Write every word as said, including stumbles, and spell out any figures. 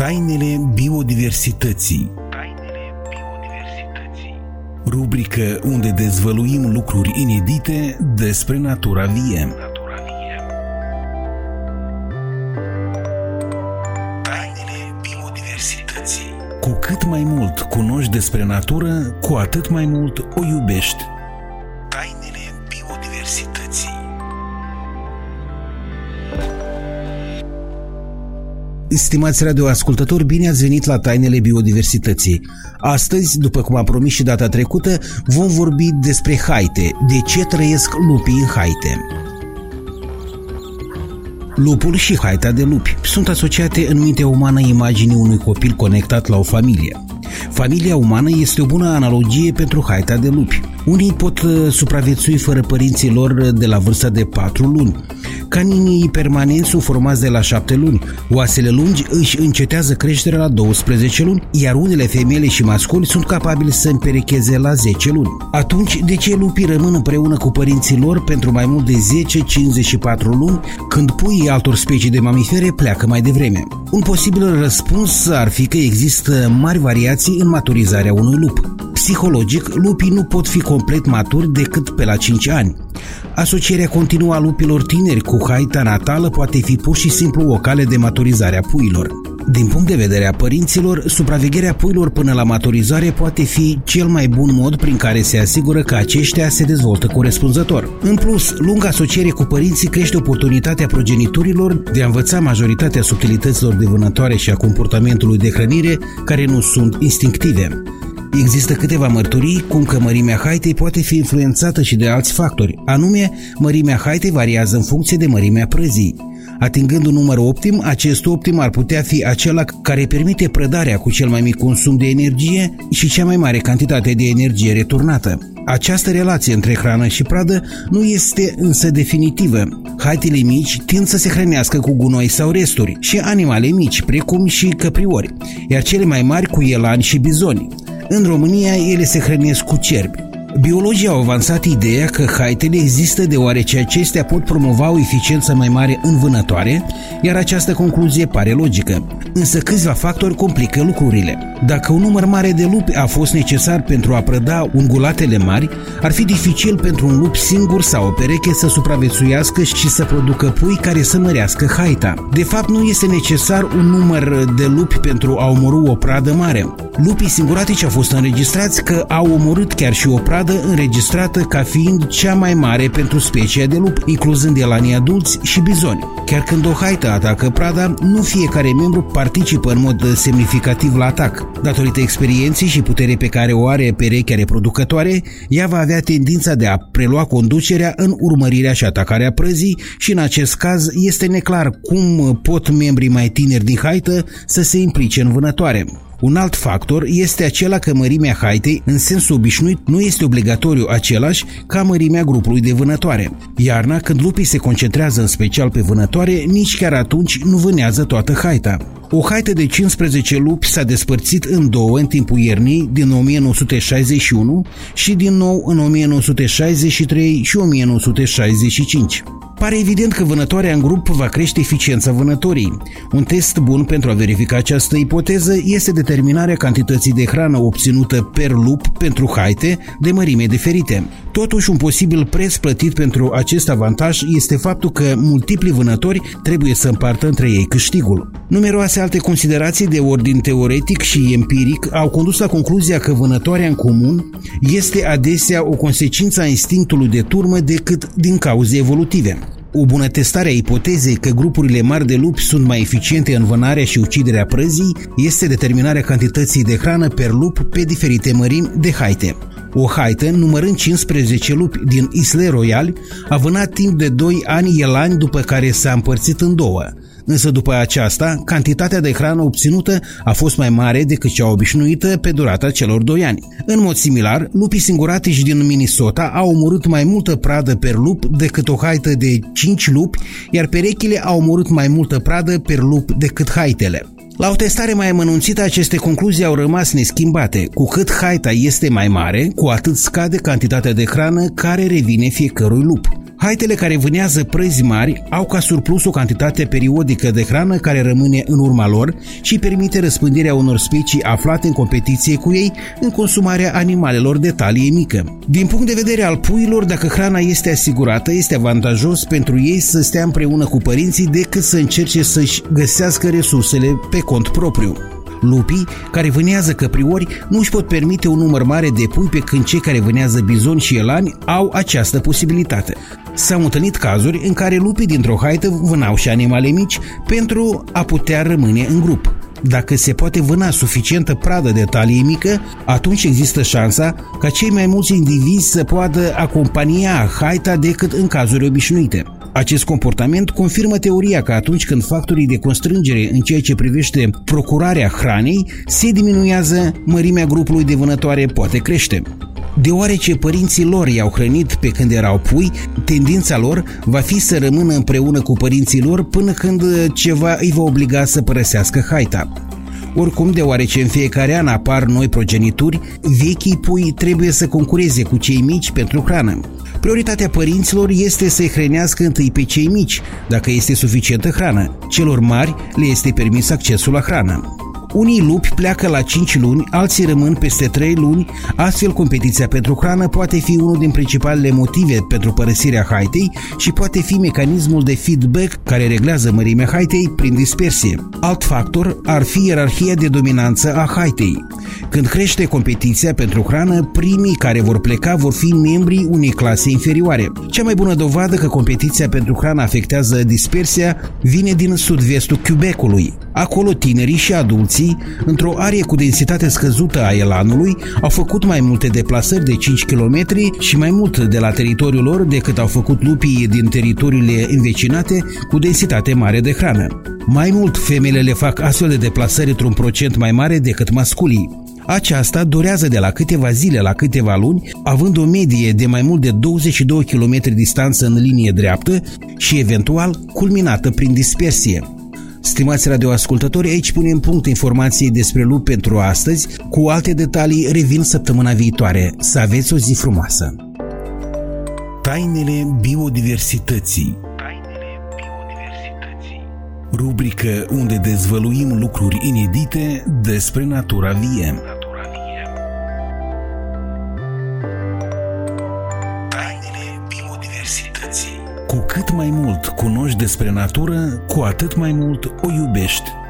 Tainele biodiversității. Tainele biodiversității. Rubrică unde dezvăluim lucruri inedite despre natura vie. Natura vie. Tainele biodiversității. Cu cât mai mult cunoști despre natură, cu atât mai mult o iubești. Tainele biodiversității. Stimați radioascultători, bine ați venit la Tainele biodiversității. Astăzi, după cum am promis și data trecută, vom vorbi despre haite, de ce trăiesc lupii în haite. Lupul și haita de lupi sunt asociate în mintea umană imaginii unui copil conectat la o familie. Familia umană este o bună analogie pentru haita de lupi. Unii pot supraviețui fără părinții lor de la vârsta de patru luni. Caninii permanenți sunt formați de la șapte luni. Oasele lungi își încetează creșterea la douăsprezece luni, iar unele femele și masculi sunt capabili să împerecheze la zece luni. Atunci, de ce lupii rămân împreună cu părinții lor pentru mai mult de zece cincizeci și patru luni, când puii altor specii de mamifere pleacă mai devreme? Un posibil răspuns ar fi că există mari variații în maturizarea unui lup. Psihologic, lupii nu pot fi complet maturi decât pe la cinci ani. Asocierea continuă a lupilor tineri cu haita natală poate fi pur și simplu o cale de maturizare a puilor. Din punct de vedere a părinților, supravegherea puilor până la maturizare poate fi cel mai bun mod prin care se asigură că aceștia se dezvoltă corespunzător. În plus, lunga asociere cu părinții crește oportunitatea progeniturilor de a învăța majoritatea subtilităților de vânătoare și a comportamentului de hrănire care nu sunt instinctive. Există câteva mărturii cum că mărimea haitei poate fi influențată și de alți factori, anume, mărimea haitei variază în funcție de mărimea prăzii. Atingând un număr optim, acest optim ar putea fi acela care permite prădarea cu cel mai mic consum de energie și cea mai mare cantitate de energie returnată. Această relație între hrană și pradă nu este însă definitivă. Haitele mici tind să se hrănească cu gunoi sau resturi și animale mici, precum și căpriori, iar cele mai mari cu ielani și bizoni. În România, ele se hrănesc cu cerbi. Biologii au avansat ideea că haitele există deoarece acestea pot promova o eficiență mai mare în vânătoare, iar această concluzie pare logică. Însă câțiva factori complică lucrurile. Dacă un număr mare de lupi a fost necesar pentru a prăda ungulatele mari, ar fi dificil pentru un lup singur sau o pereche să supraviețuiască și să producă pui care să mărească haita. De fapt, nu este necesar un număr de lupi pentru a omorî o pradă mare. Lupii singuratici au fost înregistrați că au omorât chiar și o pradă înregistrată ca fiind cea mai mare pentru specia de lup, incluzând elanii adulți și bizoni. Chiar când o haită atacă prada, nu fiecare membru participă în mod semnificativ la atac. Datorită experienței și puterii pe care o are perechea reproducătoare, ea va avea tendința de a prelua conducerea în urmărirea și atacarea prăzii și în acest caz este neclar cum pot membrii mai tineri din haită să se implice în vânătoare. Un alt factor este acela că mărimea haitei, în sensul obișnuit, nu este obligatoriu același ca mărimea grupului de vânătoare. Iarna, când lupii se concentrează în special pe vânătoare, nici chiar atunci nu vânează toată haita. O haită de cincisprezece lupi s-a despărțit în două în timpul iernii din o mie nouă sute șaizeci și unu și din nou în o mie nouă sute șaizeci și trei și o mie nouă sute șaizeci și cinci. Pare evident că vânătoarea în grup va crește eficiența vânătorii. Un test bun pentru a verifica această ipoteză este determinarea cantității de hrană obținută per lup pentru haite de mărime diferite. Totuși, un posibil preț plătit pentru acest avantaj este faptul că multipli vânători trebuie să împartă între ei câștigul. Numeroase alte considerații de ordin teoretic și empiric au condus la concluzia că vânătoarea în comun este adesea o consecință a instinctului de turmă decât din cauze evolutive. O bună testare a ipotezei că grupurile mari de lupi sunt mai eficiente în vânarea și uciderea prăzii este determinarea cantității de hrană per lup pe diferite mărimi de haite. O haită, numărând cincisprezece lupi din Isle Royale, a vânat timp de doi ani elani după care s-a împărțit în două. Însă după aceasta, cantitatea de hrană obținută a fost mai mare decât cea obișnuită pe durata celor doi ani. În mod similar, lupii singuratici din Minnesota au omorât mai multă pradă per lup decât o haită de cinci lupi, iar perechile au omorât mai multă pradă per lup decât haitele. La o testare mai amănunțită, aceste concluzii au rămas neschimbate. Cu cât haita este mai mare, cu atât scade cantitatea de hrană care revine fiecărui lup. Haitele care vânează prăzi mari au ca surplus o cantitate periodică de hrană care rămâne în urma lor și permite răspândirea unor specii aflate în competiție cu ei în consumarea animalelor de talie mică. Din punct de vedere al puiilor, dacă hrana este asigurată, este avantajos pentru ei să stea împreună cu părinții decât să încerce să-și găsească resursele pe cont propriu. Lupii care vânează căpriori nu își pot permite un număr mare de pui, pe când cei care vânează bizoni și elani au această posibilitate. S-au întâlnit cazuri în care lupii dintr-o haită vânau și animale mici pentru a putea rămâne în grup. Dacă se poate vâna suficientă pradă de talie mică, atunci există șansa ca cei mai mulți indivizi să poată acompania haita decât în cazuri obișnuite. Acest comportament confirmă teoria că atunci când factorii de constrângere în ceea ce privește procurarea hranei se diminuează, mărimea grupului de vânătoare poate crește. Deoarece părinții lor i-au hrănit pe când erau pui, tendința lor va fi să rămână împreună cu părinții lor până când ceva îi va obliga să părăsească haita. Oricum, deoarece în fiecare an apar noi progenituri, vechii pui trebuie să concureze cu cei mici pentru hrană. Prioritatea părinților este să-i hrănească întâi pe cei mici, dacă este suficientă hrană. Celor mari le este permis accesul la hrană. Unii lupi pleacă la cinci luni, alții rămân peste trei luni, astfel competiția pentru hrană poate fi unul din principalele motive pentru părăsirea haitei și poate fi mecanismul de feedback care reglează mărimea haitei prin dispersie. Alt factor ar fi ierarhia de dominanță a haitei. Când crește competiția pentru hrană, primii care vor pleca vor fi membrii unei clase inferioare. Cea mai bună dovadă că competiția pentru hrană afectează dispersia vine din sud-vestul Quebecului. Acolo tinerii și adulții, într-o arie cu densitate scăzută a elanului, au făcut mai multe deplasări de cinci kilometri și mai mult de la teritoriul lor decât au făcut lupii din teritoriile învecinate cu densitate mare de hrană. Mai mult, femelele fac astfel de deplasări într-un procent mai mare decât masculii. Aceasta durează de la câteva zile la câteva luni, având o medie de mai mult de douăzeci și doi kilometri distanță în linie dreaptă și eventual culminată prin dispersie. Stimați radioascultători, aici punem punct informației despre lupi pentru astăzi. Cu alte detalii revin săptămâna viitoare. Să aveți o zi frumoasă! Tainele biodiversității. Tainele biodiversității. Rubrică unde dezvăluim lucruri inedite despre natura vie. Cu cât mai mult cunoști despre natură, cu atât mai mult o iubești.